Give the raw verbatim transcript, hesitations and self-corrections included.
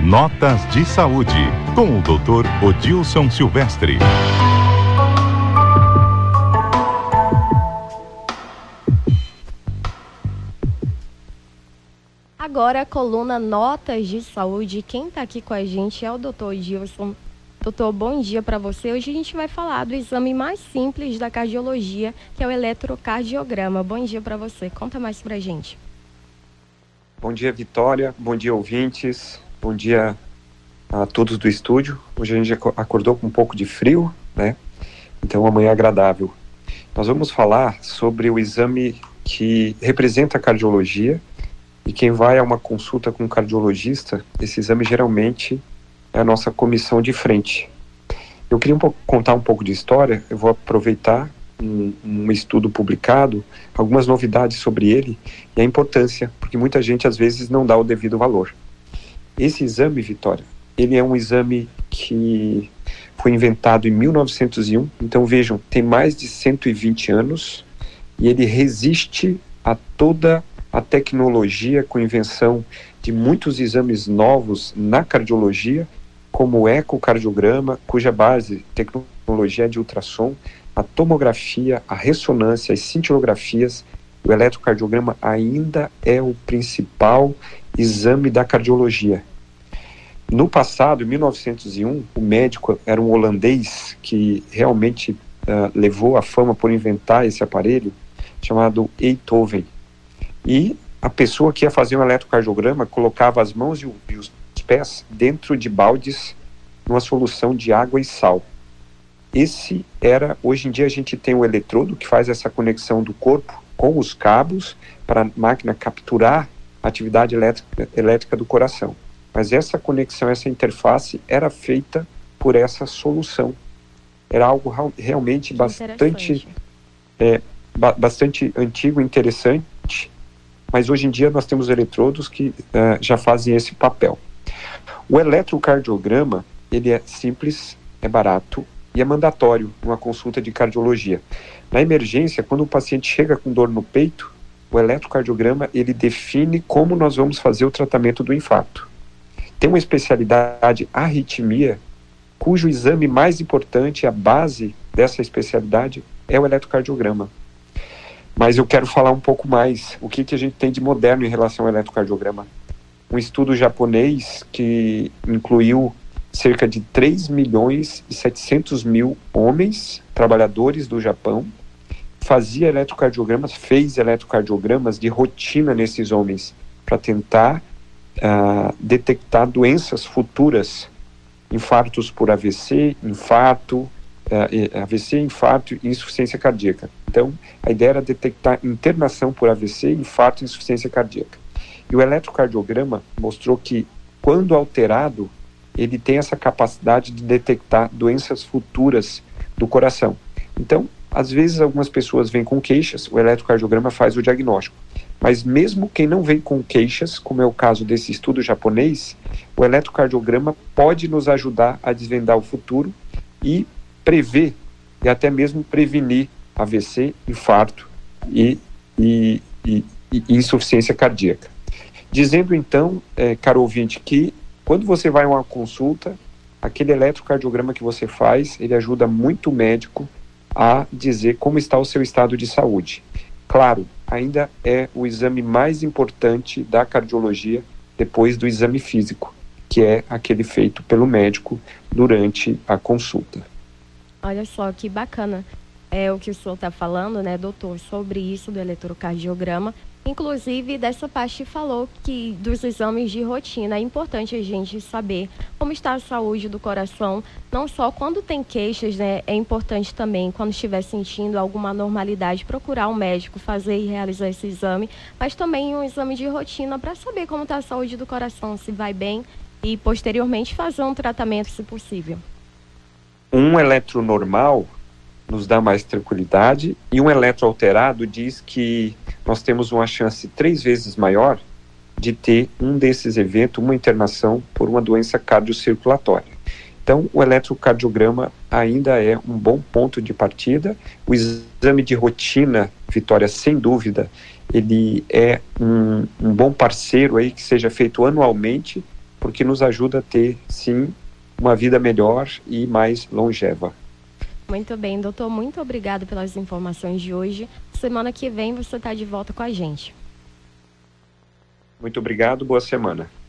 Notas de Saúde, com o doutor Odilson Silvestre. Agora a coluna Notas de Saúde. Quem está aqui com a gente é o doutor Odilson. Doutor, bom dia para você. Hoje a gente vai falar do exame mais simples da cardiologia, que é o eletrocardiograma. Bom dia para você. Conta mais para a gente. Bom dia, Vitória. Bom dia, ouvintes. Bom dia a todos do estúdio. Hoje a gente acordou com um pouco de frio, né? Então amanhã é agradável. Nós vamos falar sobre o exame que representa a cardiologia, e quem vai a uma consulta com um cardiologista, esse exame geralmente é a nossa comissão de frente. Eu queria um pouco, contar um pouco de história. Eu vou aproveitar um, um estudo publicado, algumas novidades sobre ele e a importância, porque muita gente às vezes não dá o devido valor. Esse exame, Vitória, ele é um exame que foi inventado em mil novecentos e um, então vejam, tem mais de cento e vinte anos, e ele resiste a toda a tecnologia com invenção de muitos exames novos na cardiologia, como o ecocardiograma, cuja base tecnologia é de ultrassom, a tomografia, a ressonância, as cintilografias. O eletrocardiograma ainda é o principal exame da cardiologia. No passado, em mil novecentos e um, o médico era um holandês que realmente uh, levou a fama por inventar esse aparelho, chamado Einthoven. E a pessoa que ia fazer um eletrocardiograma colocava as mãos e, o, e os pés dentro de baldes numa solução de água e sal. Esse era, hoje em dia a gente tem o eletrodo que faz essa conexão do corpo com os cabos para a máquina capturar a atividade elétrica, elétrica do coração. Mas essa conexão, essa interface era feita por essa solução. Era algo realmente bastante, é, ba- bastante antigo e interessante. Mas hoje em dia nós temos eletrodos que uh, já fazem esse papel. O eletrocardiograma, ele é simples, é barato e é mandatório numa consulta de cardiologia. Na emergência, quando o paciente chega com dor no peito, o eletrocardiograma, ele define como nós vamos fazer o tratamento do infarto. Tem uma especialidade, arritmia, cujo exame mais importante, a base dessa especialidade, é o eletrocardiograma. Mas eu quero falar um pouco mais. O que, que a gente tem de moderno em relação ao eletrocardiograma? Um estudo japonês que incluiu cerca de três milhões e setecentos mil homens, trabalhadores do Japão, fazia eletrocardiogramas, fez eletrocardiogramas de rotina nesses homens, para tentar uh, detectar doenças futuras, infartos por A V C, infarto, Uh, A V C, infarto e insuficiência cardíaca. Então, a ideia era detectar internação por A V C, infarto e insuficiência cardíaca. E o eletrocardiograma mostrou que, quando alterado, ele tem essa capacidade de detectar doenças futuras do coração. Então, às vezes, algumas pessoas vêm com queixas, o eletrocardiograma faz o diagnóstico. Mas mesmo quem não vem com queixas, como é o caso desse estudo japonês, o eletrocardiograma pode nos ajudar a desvendar o futuro e prever e até mesmo prevenir A V C, infarto e, e, e, e insuficiência cardíaca. Dizendo então, é, caro ouvinte, que quando você vai a uma consulta, aquele eletrocardiograma que você faz, ele ajuda muito o médico a dizer como está o seu estado de saúde. Claro, ainda é o exame mais importante da cardiologia depois do exame físico, que é aquele feito pelo médico durante a consulta. Olha só que bacana é o que o senhor está falando, né, doutor, sobre isso do eletrocardiograma. Inclusive, dessa parte falou que dos exames de rotina é importante a gente saber como está a saúde do coração, não só quando tem queixas, né, é importante também, quando estiver sentindo alguma anormalidade, procurar um médico, fazer e realizar esse exame, mas também um exame de rotina para saber como está a saúde do coração, se vai bem, e posteriormente fazer um tratamento, se possível. Um eletro normal nos dá mais tranquilidade e um eletro alterado diz que nós temos uma chance três vezes maior de ter um desses eventos, uma internação por uma doença cardiocirculatória. Então, o eletrocardiograma ainda é um bom ponto de partida. O exame de rotina, Vitória, sem dúvida, ele é um, um bom parceiro aí que seja feito anualmente, porque nos ajuda a ter, sim, uma vida melhor e mais longeva. Muito bem, doutor, muito obrigado pelas informações de hoje. Semana que vem você está de volta com a gente. Muito obrigado, boa semana.